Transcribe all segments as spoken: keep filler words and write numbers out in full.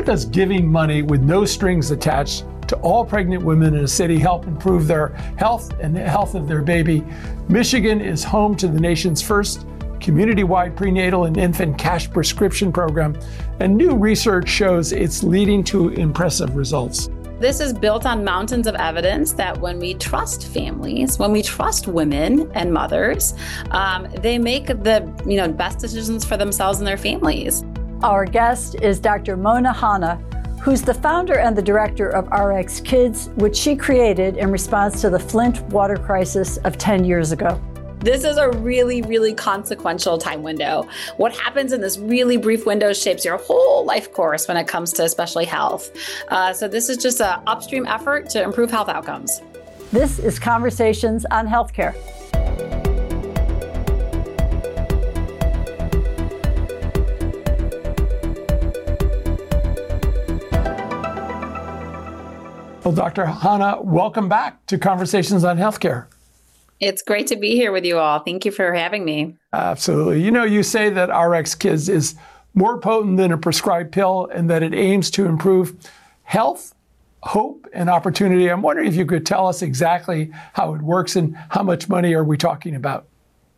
does giving money with no strings attached to all pregnant women in a city help improve their health and the health of their baby? Michigan is home to the nation's first community-wide prenatal and infant cash prescription program, and new research shows it's leading to impressive results. This is built on mountains of evidence that when we trust families, when we trust women and mothers, um, they make the you know best decisions for themselves and their families. Our guest is Doctor Mona Hanna, who's the founder and the director of R X Kids, which she created in response to the Flint water crisis of ten years ago. This is a really, really consequential time window. What happens in this really brief window shapes your whole life course when it comes to especially health. Uh, so this is just an upstream effort to improve health outcomes. This is Conversations on Healthcare. Well, Doctor Hanna, welcome back to Conversations on Healthcare. It's great to be here with you all. Thank you for having me. Absolutely. You know, you say that R X Kids is more potent than a prescribed pill and that it aims to improve health, hope, and opportunity. I'm wondering if you could tell us exactly how it works and how much money are we talking about?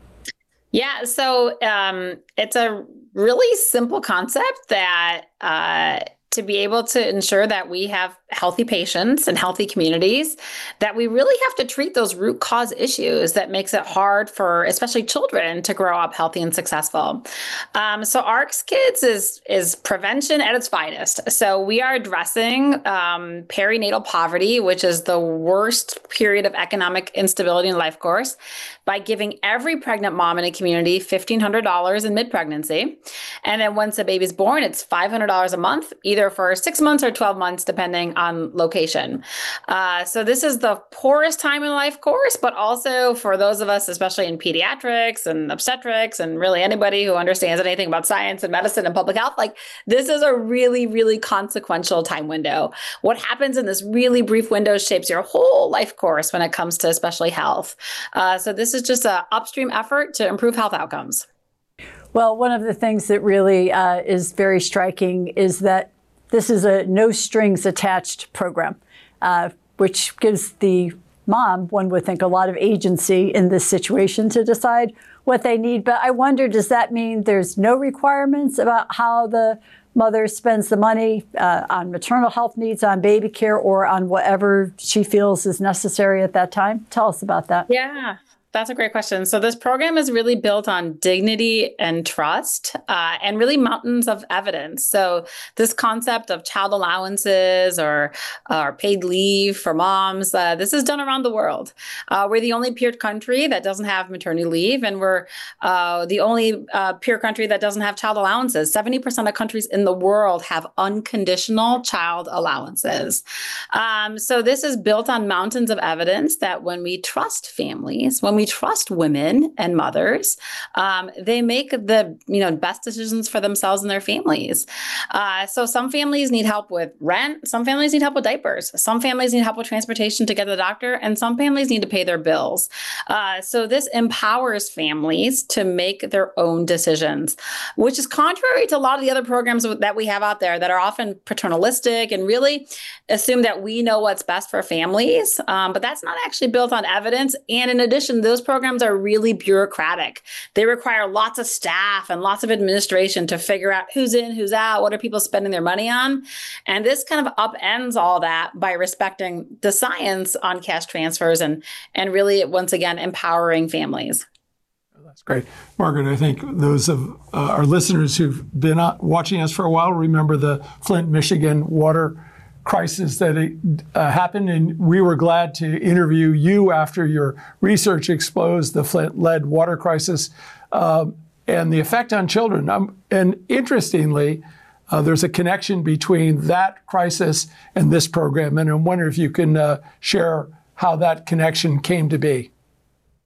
Yeah, so um, it's a really simple concept that uh, to be able to ensure that we have healthy patients and healthy communities, that we really have to treat those root cause issues that makes it hard for especially children to grow up healthy and successful. Um, so R X Kids is, is prevention at its finest. So we are addressing um, perinatal poverty, which is the worst period of economic instability in life course, by giving every pregnant mom in a community fifteen hundred dollars in mid-pregnancy. And then once the baby's born, it's five hundred dollars a month, either for six months or twelve months, depending on location. Uh, so this is the poorest time in life course, but also for those of us, especially in pediatrics and obstetrics, and really anybody who understands anything about science and medicine and public health, like this is a really, really consequential time window. What happens in this really brief window shapes your whole life course when it comes to especially health. Uh, so this is just an upstream effort to improve health outcomes. Well, one of the things that really uh, is very striking is that this is a no strings attached program, uh, which gives the mom, one would think, a lot of agency in this situation to decide what they need. But I wonder, does that mean there's no requirements about how the mother spends the money uh, on maternal health needs, on baby care, or on whatever she feels is necessary at that time? Tell us about that. Yeah. That's a great question. So this program is really built on dignity and trust, uh, and really mountains of evidence. So this concept of child allowances or, or paid leave for moms, uh, this is done around the world. Uh, we're the only peer country that doesn't have maternity leave, and we're uh, the only uh, peer country that doesn't have child allowances. seventy percent of countries in the world have unconditional child allowances. Um, so this is built on mountains of evidence that when we trust families, when we we trust women and mothers, um, they make the you know best decisions for themselves and their families. Uh, so some families need help with rent, some families need help with diapers, some families need help with transportation to get to the doctor, and some families need to pay their bills. Uh, so this empowers families to make their own decisions, which is contrary to a lot of the other programs that we have out there that are often paternalistic and really assume that we know what's best for families. Um, but that's not actually built on evidence. And in addition, those programs are really bureaucratic. They require lots of staff and lots of administration to figure out who's in, who's out, what are people spending their money on. And this kind of upends all that by respecting the science on cash transfers and, and really, once again, empowering families. That's great. Margaret, I think those of uh, our listeners who've been uh, watching us for a while remember the Flint, Michigan water crisis that it, uh, happened, and we were glad to interview you after your research exposed the Flint-led water crisis uh, and the effect on children. Um, and interestingly, uh, there's a connection between that crisis and this program, and I wonder if you can uh, share how that connection came to be.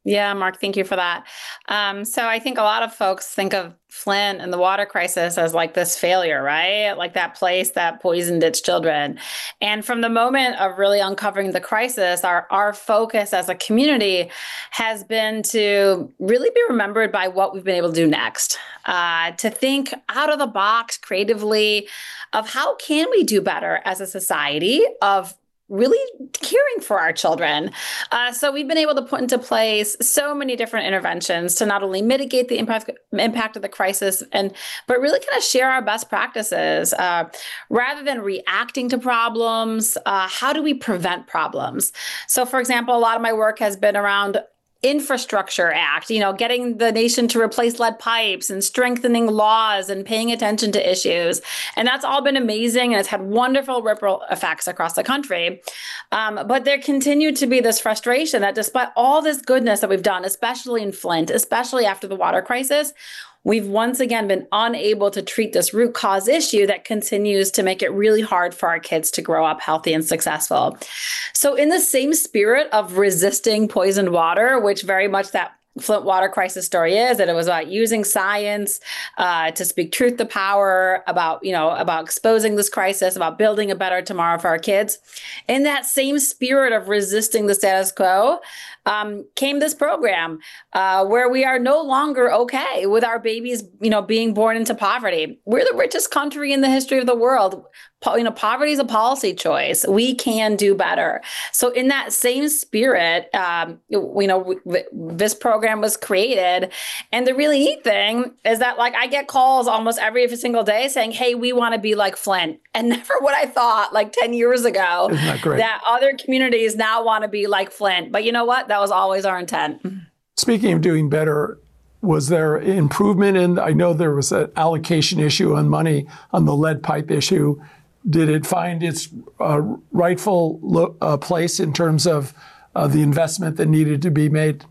Yeah, Mark, thank you for that. Um, so I think a lot of folks think of Flint and the water crisis as like this failure, right? Like that place that poisoned its children. And from the moment of really uncovering the crisis, our, our focus as a community has been to really be remembered by what we've been able to do next, uh, to think out of the box creatively of how can we do better as a society of really caring for our children. Uh, so we've been able to put into place so many different interventions to not only mitigate the impact impact of the crisis, and but really kind of share our best practices. Uh, rather than reacting to problems, uh, how do we prevent problems? So for example, a lot of my work has been around Infrastructure Act, you know, getting the nation to replace lead pipes and strengthening laws and paying attention to issues. And that's all been amazing. And it's had wonderful ripple effects across the country. Um, but there continued to be this frustration that despite all this goodness that we've done, especially in Flint, especially after the water crisis, we've once again been unable to treat this root cause issue that continues to make it really hard for our kids to grow up healthy and successful. So in the same spirit of resisting poisoned water, which very much that Flint water crisis story is, that it was about using science uh, to speak truth to power, about, you know, about exposing this crisis, about building a better tomorrow for our kids. In that same spirit of resisting the status quo, um, came this program uh, where we are no longer okay with our babies, you know, being born into poverty. We're the richest country in the history of the world. Po- you know, poverty is a policy choice. We can do better. So in that same spirit, um, you know, w- w- this program was created. And the really neat thing is that, like, I get calls almost every single day saying, hey, we want to be like Flint. And never what I thought like ten years ago that, that other communities now want to be like Flint. But you know what? That was always our intent. Speaking of doing better, was there improvement in, I know there was an allocation issue on money on the lead pipe issue. Did it find its uh, rightful lo- uh, place in terms of uh, the investment that needed to be made?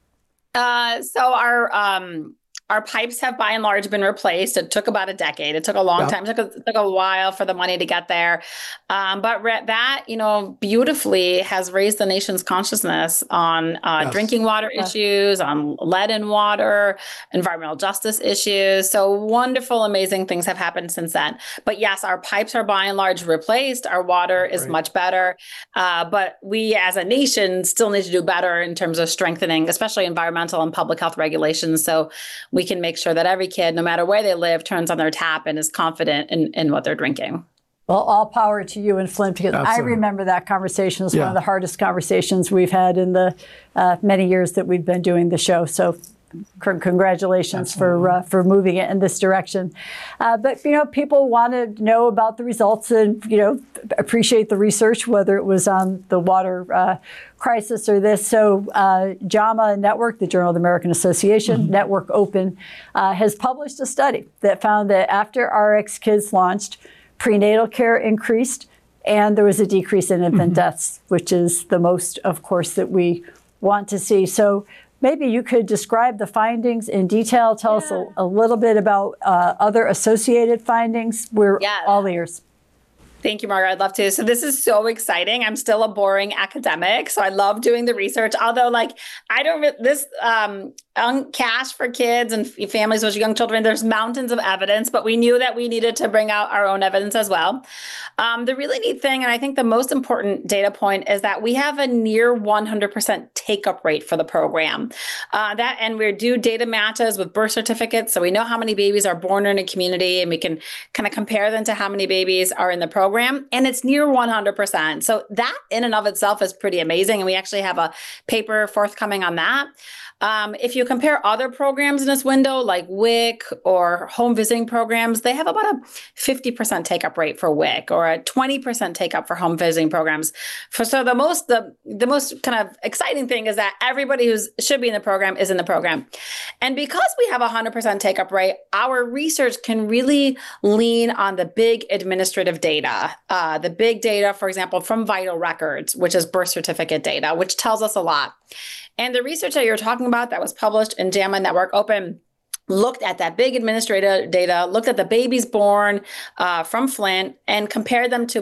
Uh, so our um, our pipes have by and large been replaced. It took about a decade. It took a long yeah. time. It took a, it took a while for the money to get there. Um, but re- that, you know, beautifully has raised the nation's consciousness on uh, yes. drinking water yeah. issues, on lead in water, environmental justice issues. So wonderful, amazing things have happened since then. But yes, our pipes are by and large replaced. Our water is right. much better. Uh, but we as a nation still need to do better in terms of strengthening, especially environmental and public health regulations. So we can make sure that every kid, no matter where they live, turns on their tap and is confident in, in what they're drinking. Well, all power to you and Flint, because Absolutely. I remember that conversation as yeah. one of the hardest conversations we've had in the uh, many years that we've been doing the show. So c- congratulations Absolutely. for uh, for moving it in this direction. Uh, but, you know, people want to know about the results and, you know, appreciate the research, whether it was on the water uh, crisis or this. So uh, JAMA Network, the Journal of the American Association, mm-hmm. Network Open, uh, has published a study that found that after R X Kids launched, prenatal care increased, and there was a decrease in infant mm-hmm. deaths, which is the most, of course, that we want to see. So maybe you could describe the findings in detail. Tell yeah. us a, a little bit about uh, other associated findings. We're yeah. all ears. Thank you, Margaret. I'd love to. So this is so exciting. I'm still a boring academic, so I love doing the research. Although, like, I don't, this um, on cash for kids and families with young children, there's mountains of evidence, but we knew that we needed to bring out our own evidence as well. Um, the really neat thing, and I think the most important data point, is that we have a near one hundred percent take-up rate for the program. Uh, that, and we do data matches with birth certificates, so we know how many babies are born in a community, and we can kind of compare them to how many babies are in the program. And it's near one hundred percent. So that in and of itself is pretty amazing. And we actually have a paper forthcoming on that. Um, if you compare other programs in this window, like W I C or home visiting programs, they have about a fifty percent take-up rate for W I C, or a twenty percent take-up for home visiting programs. For, so the most the, the most kind of exciting thing is that everybody who should be in the program is in the program. And because we have a one hundred percent take-up rate, our research can really lean on the big administrative data. Uh, the big data, for example, from Vital Records, which is birth certificate data, which tells us a lot. And the research that you're talking about that was published in JAMA Network Open looked at that big administrative data, looked at the babies born uh, from Flint, and compared them to about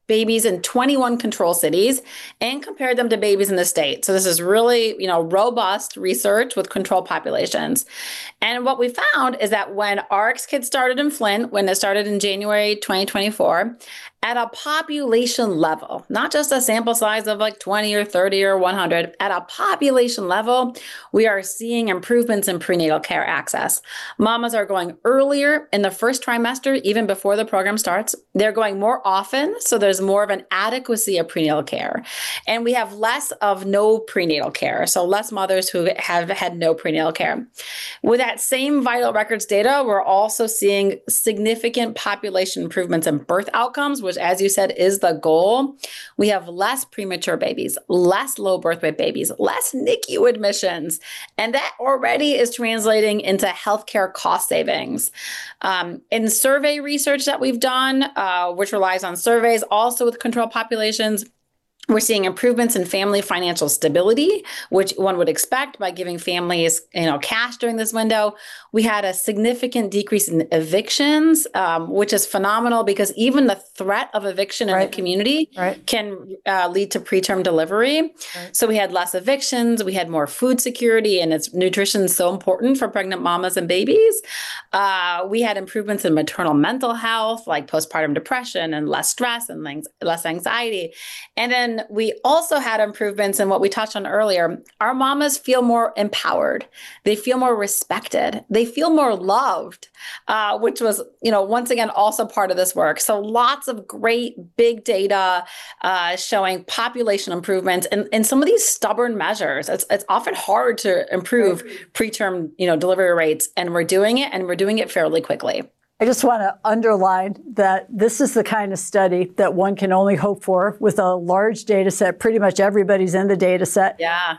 babies in twenty-one control cities and compared them to babies in the state. So this is really, you know, robust research with control populations. And what we found is that when R X Kids started in Flint, when it started in January twenty twenty-four, at a population level, not just a sample size of like twenty or thirty or one hundred, at a population level, we are seeing improvements in prenatal care access. Mamas are going earlier in the first trimester, even before the program starts. They're going more often, so there's more of an adequacy of prenatal care. And we have less of no prenatal care, so less mothers who have had no prenatal care. With that same vital records data, we're also seeing significant population improvements in birth outcomes, which, as you said, is the goal. We have less premature babies, less low birth weight babies, less N I C U admissions, and that already is translating into healthcare cost savings. Um, in survey research that we've done, uh, which relies on surveys also with control populations, we're seeing improvements in family financial stability, which one would expect by giving families, you know, cash during this window. We had a significant decrease in evictions, um, which is phenomenal because even the threat of eviction in Right. the community Right. can uh, lead to preterm delivery. Right. So we had less evictions, we had more food security, and it's nutrition is so important for pregnant mamas and babies. Uh, we had improvements in maternal mental health, like postpartum depression and less stress and less anxiety. And then we also had improvements in what we touched on earlier. Our mamas feel more empowered. They feel more respected. They feel more loved, uh, which was, you know, once again, also part of this work. So lots of great big data uh, showing population improvements and, and some of these stubborn measures. It's, it's often hard to improve preterm, you know, delivery rates, and we're doing it, and we're doing it fairly quickly. I just want to underline that this is the kind of study that one can only hope for with a large data set. Pretty much everybody's in the data set. Yeah.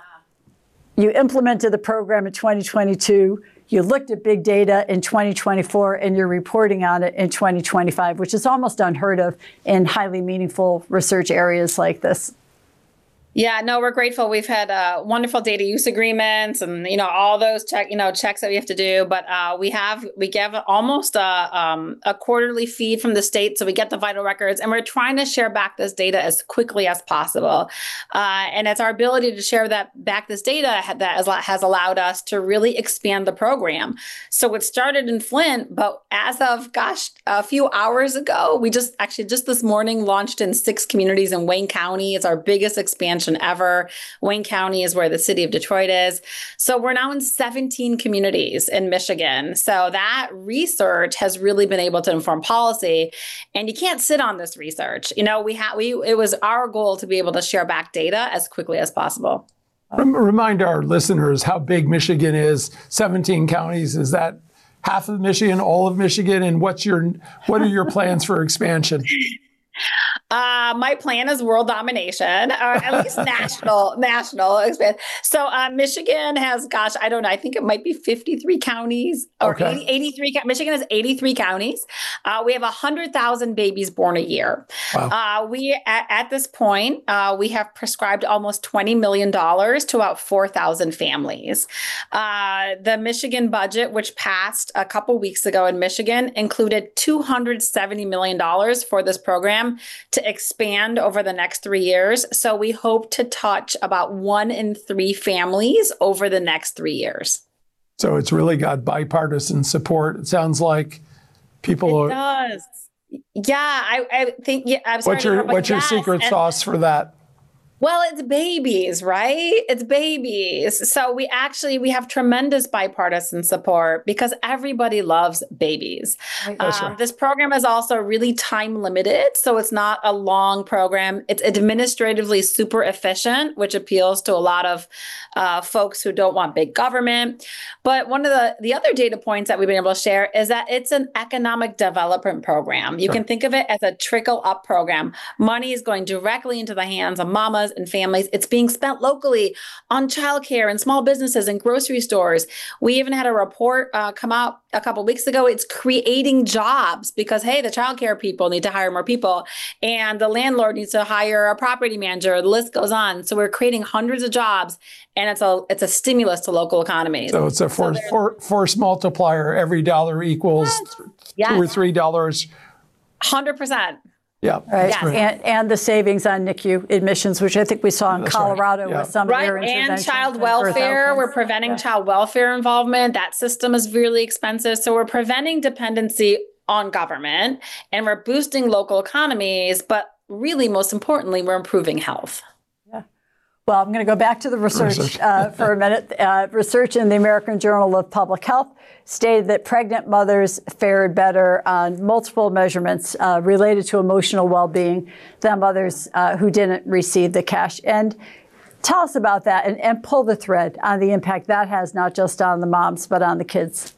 You implemented the program in twenty twenty-two. You looked at big data in twenty twenty-four, and you're reporting on it in twenty twenty-five, which is almost unheard of in highly meaningful research areas like this. Yeah, no, we're grateful. We've had uh, wonderful data use agreements, and you know all those check, you know, checks that we have to do. But uh, we have we give almost a um, a quarterly feed from the state, so we get the vital records, and we're trying to share back this data as quickly as possible. Uh, and it's our ability to share that back this data that has allowed us to really expand the program. So it started in Flint, but as of gosh, a few hours ago, we just actually just this morning launched in six communities in Wayne County. It's our biggest expansion ever. Wayne County is where the city of Detroit is. So we're now in seventeen communities in Michigan. So that research has really been able to inform policy, and you can't sit on this research. You know, we had we it was our goal to be able to share back data as quickly as possible. Remind our listeners how big Michigan is. seventeen counties. Is that half of Michigan, all of Michigan? And what's your what are your plans for expansion? Uh, my plan is world domination, or at least national, national expansion. So uh, Michigan has, gosh, I don't know, I think it might be fifty-three counties or Okay. eighty, eighty-three. Michigan has eighty-three counties. Uh, we have one hundred thousand babies born a year. Wow. Uh, we, at, at this point, uh, we have prescribed almost twenty million dollars to about four thousand families. Uh, the Michigan budget, which passed a couple weeks ago in Michigan, included two hundred seventy million dollars for this program to expand over the next three years. So we hope to touch about one in three families over the next three years. So it's really got bipartisan support. It sounds like people It are. does. Yeah, I, I think, yeah, I'm sorry. What's to your interrupt, but what's your yes, secret and- sauce for that? Well, it's babies, right? It's babies. So we actually, we have tremendous bipartisan support because everybody loves babies. That's Um, right. this program is also really time limited. So it's not a long program. It's administratively super efficient, which appeals to a lot of uh, folks who don't want big government. But one of the, the other data points that we've been able to share is that it's an economic development program. You Sure. can think of it as a trickle up program. Money is going directly into the hands of mamas and families. It's being spent locally on childcare and small businesses and grocery stores. We even had a report uh, come out a couple weeks ago. It's creating jobs because, hey, the childcare people need to hire more people and the landlord needs to hire a property manager. The list goes on. So we're creating hundreds of jobs, and it's a it's a stimulus to local economies. So it's a force, for, force multiplier. Every dollar equals Yes. two or three dollars. one hundred percent. Yeah, right. Yes. And, and the savings on N I C U admissions, which I think we saw in That's right. Colorado Yeah. with some Right, of their and interventions child and birth welfare. outcomes. We're preventing Yeah. child welfare involvement. That system is really expensive. So we're preventing dependency on government, and we're boosting local economies. But really, most importantly, we're improving health. Well, I'm going to go back to the research, Research. uh, for a minute. Uh, research in the American Journal of Public Health stated that pregnant mothers fared better on multiple measurements uh, related to emotional well-being than mothers uh, who didn't receive the cash. And tell us about that, and, and pull the thread on the impact that has, not just on the moms, but on the kids.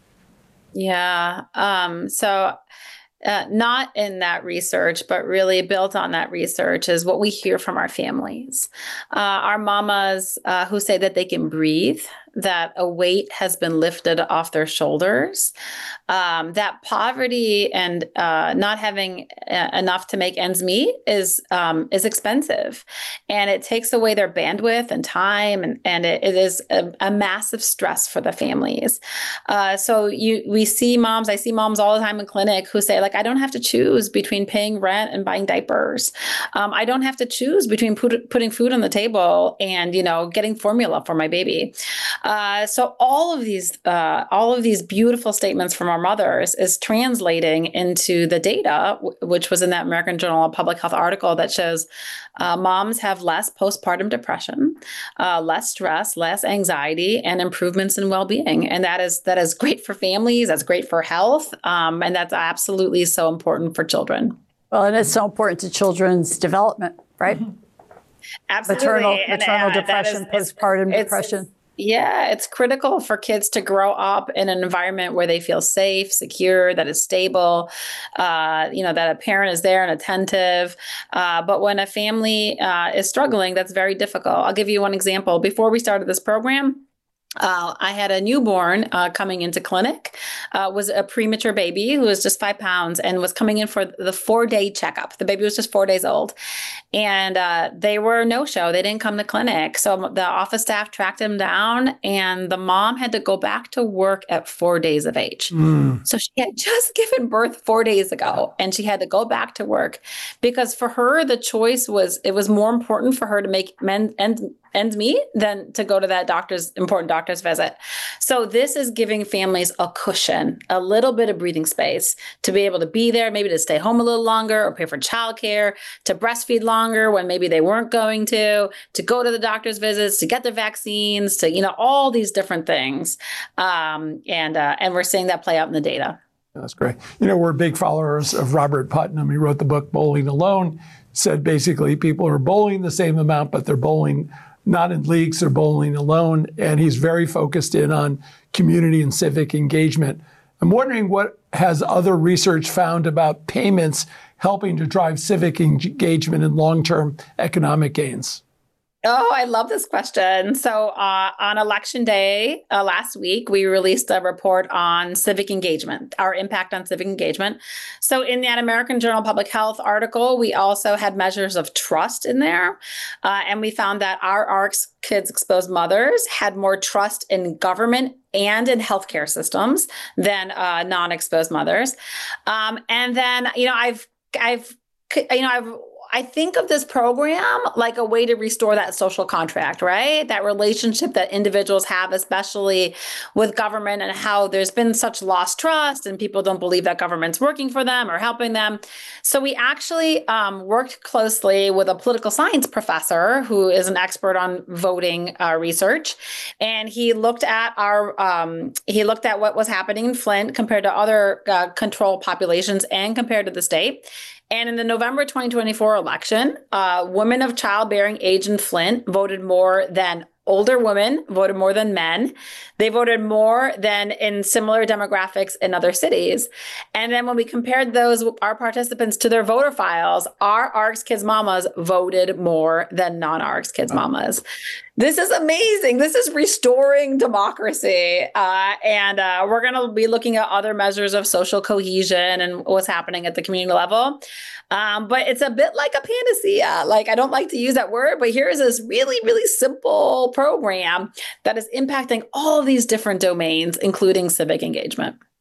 Yeah. Um, so uh, not in that research, but really built on that research is what we hear from our families. Uh, our mamas uh, who say that they can breathe, that a weight has been lifted off their shoulders, um, that poverty and uh, not having uh, enough to make ends meet is um, is expensive, and it takes away their bandwidth and time, and, and it, it is a, a massive stress for the families. Uh, so you we see moms, I see moms all the time in clinic who say, like, I don't have to choose between paying rent and buying diapers. Um, I don't have to choose between put, putting food on the table and, you know, getting formula for my baby. Uh, so all of these, uh, all of these beautiful statements from our mothers is translating into the data, w- which was in that American Journal of Public Health article that shows uh, moms have less postpartum depression, uh, less stress, less anxiety, and improvements in well-being. And that is that is great for families. That's great for health, um, and that's absolutely so important for children. Well, and it's so important to children's development, right? Mm-hmm. Absolutely, Maternal, And, maternal uh, that depression, is- postpartum it's- depression. it's- Yeah, it's critical for kids to grow up in an environment where they feel safe, secure, that is stable, uh, you know, that a parent is there and attentive. Uh, but when a family uh, is struggling, that's very difficult. I'll give you one example. Before we started this program, Uh, I had a newborn uh, coming into clinic, uh, was a premature baby who was just five pounds and was coming in for the four day checkup. The baby was just four days old, and uh, they were no show. They didn't come to clinic. So the office staff tracked him down, and the mom had to go back to work at four days of age. Mm. So she had just given birth four days ago, and she had to go back to work because for her, the choice was, it was more important for her to make men ends, ends meet than to go to that doctor's important doctor's visit. So this is giving families a cushion, a little bit of breathing space to be able to be there, maybe to stay home a little longer or pay for childcare, to breastfeed longer when maybe they weren't going to, to go to the doctor's visits, to get the vaccines, to, you know, all these different things. Um, and, uh, and we're seeing that play out in the data. That's great. You know, we're big followers of Robert Putnam. He wrote the book Bowling Alone, said basically people are bowling the same amount, but they're bowling not in leagues, they're bowling alone. And he's very focused in on community and civic engagement. I'm wondering what has other research found about payments helping to drive civic engagement and long-term economic gains? Oh, I love this question. So uh, on election day uh, last week, we released a report on civic engagement, our impact on civic engagement. So in that American Journal of Public Health article, we also had measures of trust in there. Uh, and we found that our A R C S Kids Exposed Mothers had more trust in government and in healthcare systems than uh, non-exposed mothers. Um, and then, you know, I've, I've, you know, I've, I think of this program like a way to restore that social contract, right? That relationship that individuals have, especially with government, and how there's been such lost trust and people don't believe that government's working for them or helping them. So we actually um, worked closely with a political science professor who is an expert on voting uh, research. And he looked at our, um, he looked at what was happening in Flint compared to other uh, control populations and compared to the state. And in the November twenty twenty-four election, uh, women of childbearing age in Flint voted more than older women, voted more than men. They voted more than in similar demographics in other cities. And then when we compared those, our participants to their voter files, our A R C S Kids Mamas voted more than non-A R C S Kids Mamas. This is amazing. This is restoring democracy. Uh, and uh, we're going to be looking at other measures of social cohesion and what's happening at the community level. Um, but it's a bit like a panacea. Like, I don't like to use that word, but here's this really, really simple program that is impacting all of these different domains, including civic engagement.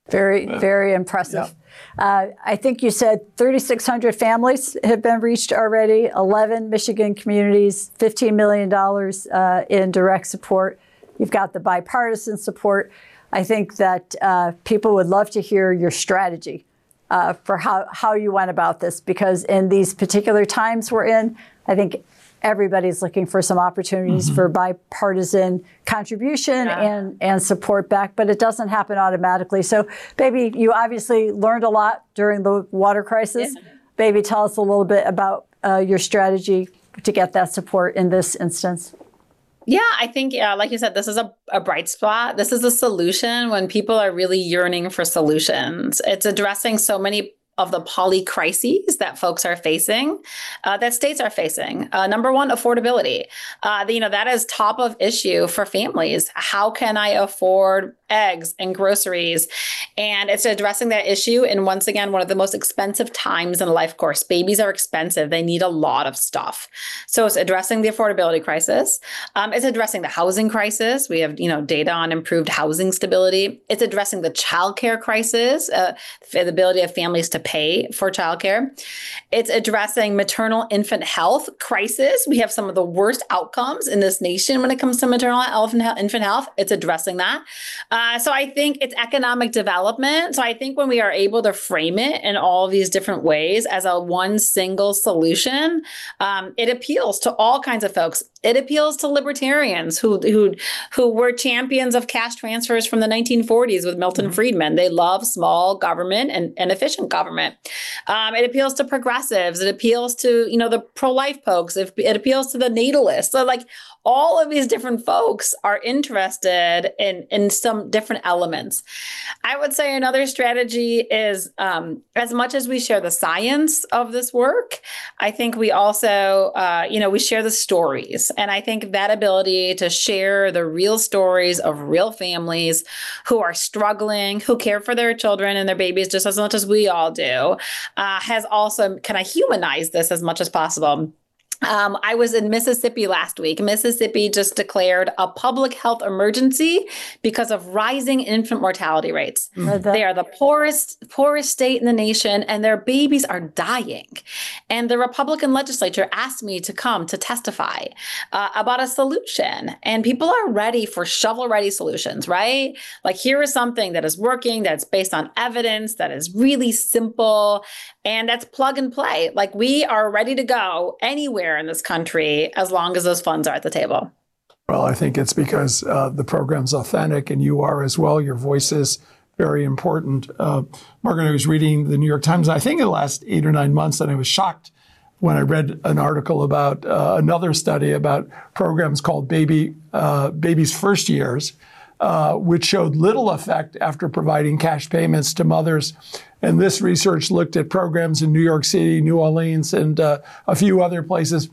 Very, very impressive. Yeah. Uh, I think you said thirty-six hundred families have been reached already, eleven Michigan communities, fifteen million dollars uh, in direct support. You've got the bipartisan support. I think that uh, people would love to hear your strategy uh, for how, how you went about this, because in these particular times we're in, I think everybody's looking for some opportunities mm-hmm. for bipartisan contribution yeah. and, and support back, but it doesn't happen automatically. So, Baby, you obviously learned a lot during the water crisis. Yeah. Baby, tell us a little bit about uh, your strategy to get that support in this instance. Yeah, I think, uh, like you said, this is a, a bright spot. This is a solution when people are really yearning for solutions. It's addressing so many of the polycrises that folks are facing, uh, that states are facing. Uh, number one, affordability. Uh, the, you know, that is top of issue for families. How can I afford eggs and groceries? And it's addressing that issue in, once again, one of the most expensive times in a life course. Babies are expensive. They need a lot of stuff. So it's addressing the affordability crisis. Um, it's addressing the housing crisis. We have, you know, data on improved housing stability. It's addressing the childcare crisis, uh, the ability of families to pay for childcare. It's addressing maternal infant health crisis. We have some of the worst outcomes in this nation when it comes to maternal health and infant health. It's addressing that. Uh, so I think it's economic development. So I think when we are able to frame it in all of these different ways as a one single solution, um, it appeals to all kinds of folks. It appeals to libertarians who who who were champions of cash transfers from the nineteen forties with Milton mm-hmm. Friedman. They love small government and, and efficient government. Um, it appeals to progressives. It appeals to, you know, the pro-life folks. It, it appeals to the natalists. So like all of these different folks are interested in, in some different elements. I would say another strategy is um, as much as we share the science of this work, I think we also, uh, you know, we share the stories. And I think that ability to share the real stories of real families who are struggling, who care for their children and their babies just as much as we all do, uh, has also kind of humanized this as much as possible. Um, I was in Mississippi last week. Mississippi just declared a public health emergency because of rising infant mortality rates. Mm-hmm. They are the poorest, poorest state in the nation, and their babies are dying. And the Republican legislature asked me to come to testify uh, about a solution. And people are ready for shovel-ready solutions, right? Like, here is something that is working, that's based on evidence, that is really simple, and that's plug and play. Like, we are ready to go anywhere in this country as long as those funds are at the table. Well, I think it's because uh, the program's authentic, and you are as well. Your voice is very important. Uh, Margaret, I was reading the New York Times, I think in the last eight or nine months, and I was shocked when I read an article about uh, another study about programs called Baby uh, Baby's First Years, uh, which showed little effect after providing cash payments to mothers. And this research looked at programs in New York City, New Orleans, and uh, a few other places.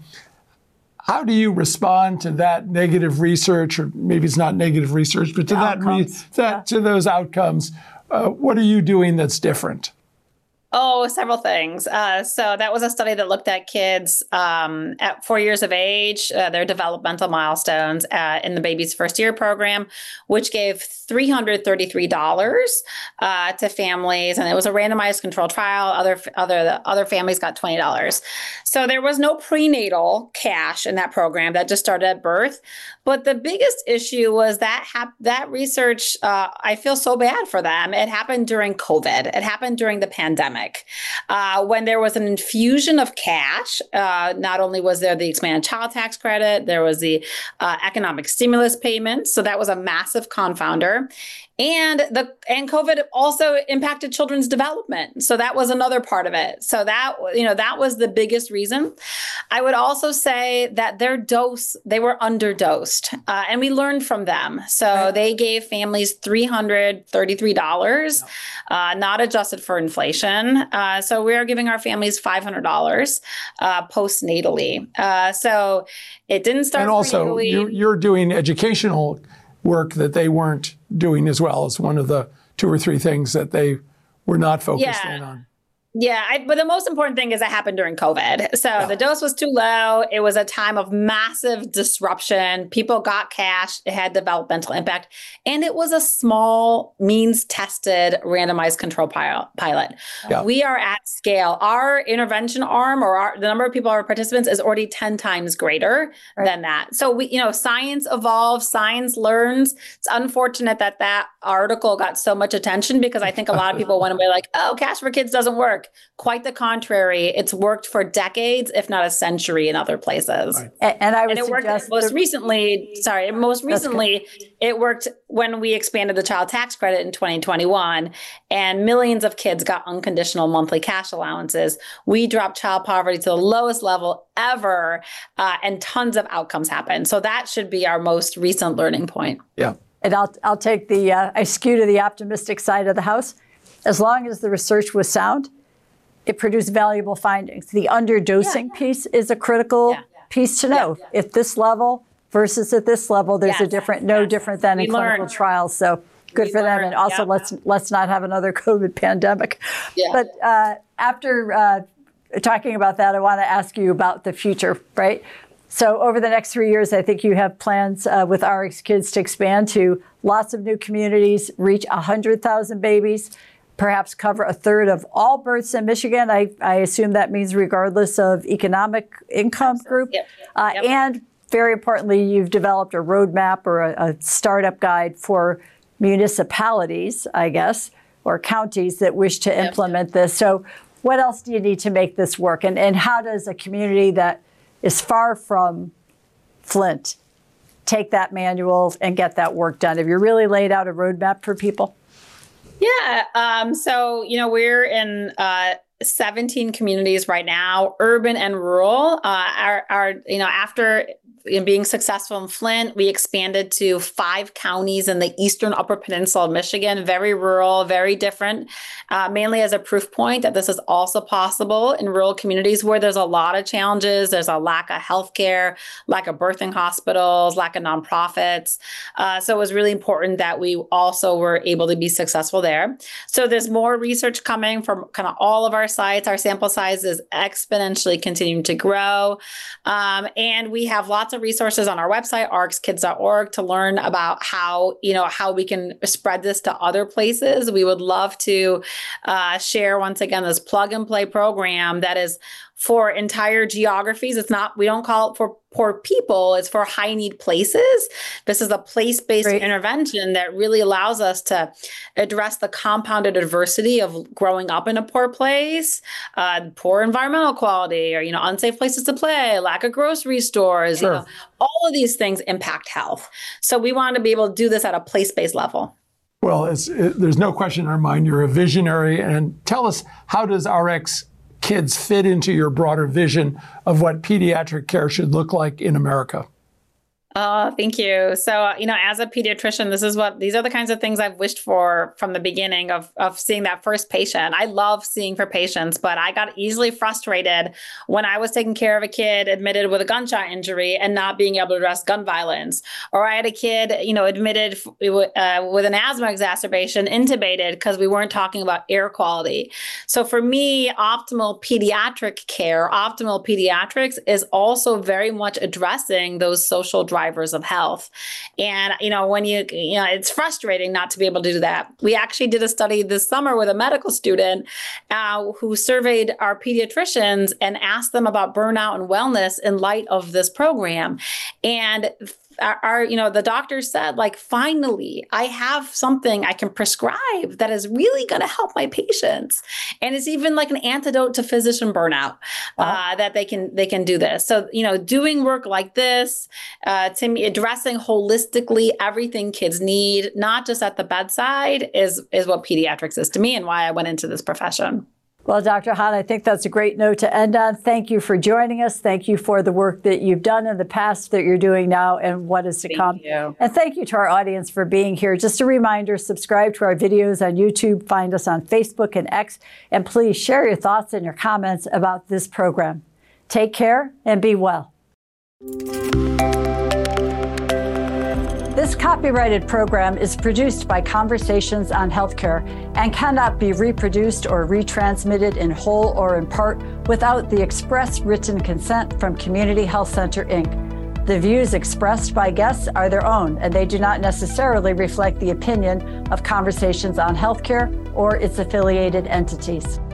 How do you respond to that negative research, or maybe it's not negative research, but to that, re- that yeah. to those outcomes? Uh, what are you doing that's different? Oh, several things. Uh, so that was a study that looked at kids um, at four years of age, uh, their developmental milestones uh, in the Baby's First Year program, which gave three hundred thirty-three dollars uh, to families. And it was a randomized controlled trial. Other other other families got twenty dollars. So there was no prenatal cash in that program. That just started at birth. But the biggest issue was that hap- that research, uh, I feel so bad for them. It happened during COVID. It happened during the pandemic. Uh, when there was an infusion of cash, uh, not only was there the expanded child tax credit, there was the uh, economic stimulus payments. So that was a massive confounder. And the and COVID also impacted children's development. So that was another part of it. So that, you know, that was the biggest reason. I would also say that their dose, they were underdosed, uh, and we learned from them. So right. they gave families three hundred thirty-three dollars, yeah. uh, not adjusted for inflation. Uh, so we are giving our families five hundred dollars uh, postnatally. Uh, so it didn't start. And also, you're, you're doing educational work that they weren't doing as well. As one of the two or three things that they were not focused yeah. in on. Yeah, I, but the most important thing is it happened during COVID. So yeah. the dose was too low. It was a time of massive disruption. People got cash. It had developmental impact. And it was a small, means-tested, randomized control pilot. Yeah. We are at scale. Our intervention arm, or our, the number of people, our participants, is already ten times greater right. than that. So we, you know, science evolves, science learns. It's unfortunate that that article got so much attention, because I think a lot of people want to be like, oh, Cash for Kids doesn't work. Quite the contrary. It's worked for decades, if not a century, in other places. Right. And, and I would and it suggest worked most recently. Sorry, most recently, it worked when we expanded the child tax credit in twenty twenty-one, and millions of kids got unconditional monthly cash allowances. We dropped child poverty to the lowest level ever, uh, and tons of outcomes happened. So that should be our most recent learning point. Yeah. And I'll I'll take the uh, I skew to the optimistic side of the house. As long as the research was sound, it produced valuable findings. The underdosing yeah, yeah. piece is a critical yeah, yeah. piece to know. Yeah, yeah. At this level versus at this level, there's yes, a different, no yes. different than we in learn. clinical trials. So good we for learn. them. And also, yeah. let's let's not have another COVID pandemic. Yeah. But uh, after uh, talking about that, I want to ask you about the future, right? So over the next three years, I think you have plans uh, with R X Kids to expand to lots of new communities, reach one hundred thousand babies, perhaps cover a third of all births in Michigan. I, I assume that means regardless of economic income group. Yep. Uh, yep. And very importantly, you've developed a roadmap or a, a startup guide for municipalities, I guess, or counties that wish to yep. implement this. So what else do you need to make this work? And, and how does a community that is far from Flint take that manual and get that work done? Have you really laid out a roadmap for people? Yeah. Um, so, you know, we're in uh, seventeen communities right now, urban and rural. Uh, our, our, you know, after in being successful in Flint, we expanded to five counties in the eastern Upper Peninsula of Michigan, very rural, very different, uh, mainly as a proof point that this is also possible in rural communities where there's a lot of challenges. There's a lack of healthcare, lack of birthing hospitals, lack of nonprofits. Uh, so it was really important that we also were able to be successful there. So there's more research coming from kind of all of our sites. Our sample size is exponentially continuing to grow. Um, and we have lots of resources on our website, r x kids dot org, to learn about how, you know, how we can spread this to other places. We would love to uh, share, once again, this plug and play program that is for entire geographies. It's not, we don't call it for poor people, it's for high need places. This is a place-based right. intervention that really allows us to address the compounded adversity of growing up in a poor place, uh, poor environmental quality, or, you know, unsafe places to play, lack of grocery stores, sure. you know, all of these things impact health. So we want to be able to do this at a place-based level. Well, it's, it, there's no question in our mind, you're a visionary. And tell us, how does R X Kids fit into your broader vision of what pediatric care should look like in America? Oh, thank you. So, uh, you know, as a pediatrician, this is what, these are the kinds of things I've wished for from the beginning of, of seeing that first patient. I love seeing for patients, but I got easily frustrated when I was taking care of a kid admitted with a gunshot injury and not being able to address gun violence. Or I had a kid, you know, admitted uh, with an asthma exacerbation, intubated, because we weren't talking about air quality. So for me, optimal pediatric care, optimal pediatrics is also very much addressing those social drivers of health. And, you know, when you, you know, it's frustrating not to be able to do that. We actually did a study this summer with a medical student uh, who surveyed our pediatricians and asked them about burnout and wellness in light of this program. And Our, our, you know, the doctor said, like, finally, I have something I can prescribe that is really going to help my patients. And it's even like an antidote to physician burnout, wow. uh, that they can, they can do this. So, you know, doing work like this, uh, to me, addressing holistically everything kids need, not just at the bedside, is, is what pediatrics is to me and why I went into this profession. Well, Doctor Hahn, I think that's a great note to end on. Thank you for joining us. Thank you for the work that you've done in the past, that you're doing now, and what is to thank come. You. And thank you to our audience for being here. Just a reminder, subscribe to our videos on YouTube, find us on Facebook and X, and please share your thoughts and your comments about this program. Take care and be well. This This copyrighted program is produced by Conversations on Healthcare and cannot be reproduced or retransmitted in whole or in part without the express written consent from Community Health Center, Incorporated. The views expressed by guests are their own, and they do not necessarily reflect the opinion of Conversations on Healthcare or its affiliated entities.